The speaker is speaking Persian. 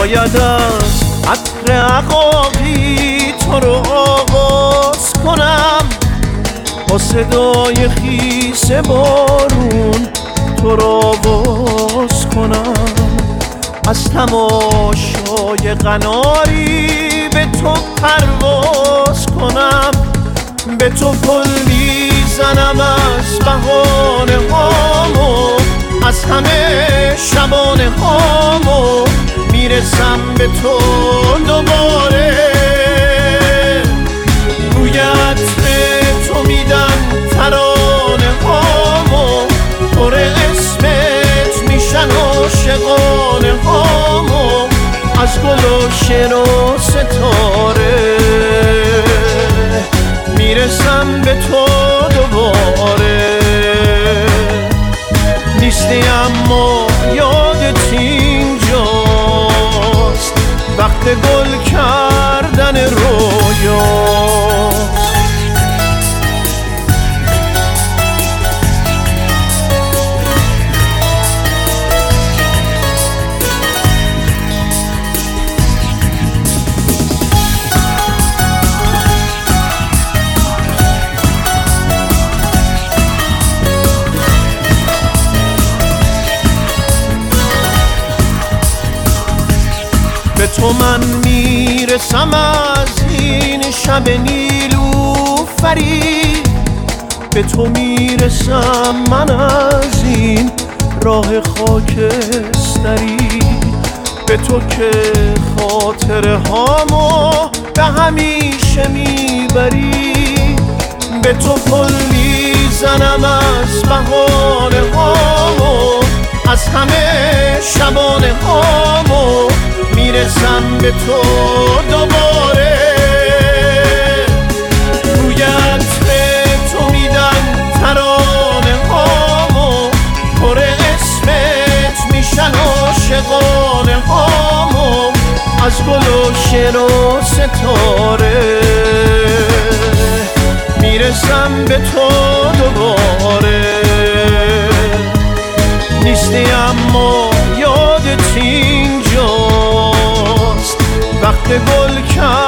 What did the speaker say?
شاید از عطر عقاقی تو رو آغاز کنم، با صدای خیس بارون تو رو آواز کنم، از تماشای قناری به تو پرواز کنم، به تو پل میزنم از بهانه هامو، از همه شبانه هامو میرسم به تو دوباره. روی عطر تو میدن ترانه هامو، پر اسمت میشن عاشقانه هامو، از گل و شعر و ستاره میرسم به تو دوباره. نیستی اما یادت اینجاست، وقت گل کردن رویاست. به تو من میرسم از این شب نیلوفری، به تو میرسم من از این راه خاکستری، به تو که خاطره هامو به همیشه میبری، به تو پل میزنم از بهانه هامو، از همه شبانه هامو میرسم به تو دوباره. روی عطر تو میدن ترانه هامو، پر اسمت میشن عاشقانه هامو، از گل و شعر و ستاره میرسم به تو دوباره. نیستی اما یادت اینجاست، وقت گل کرد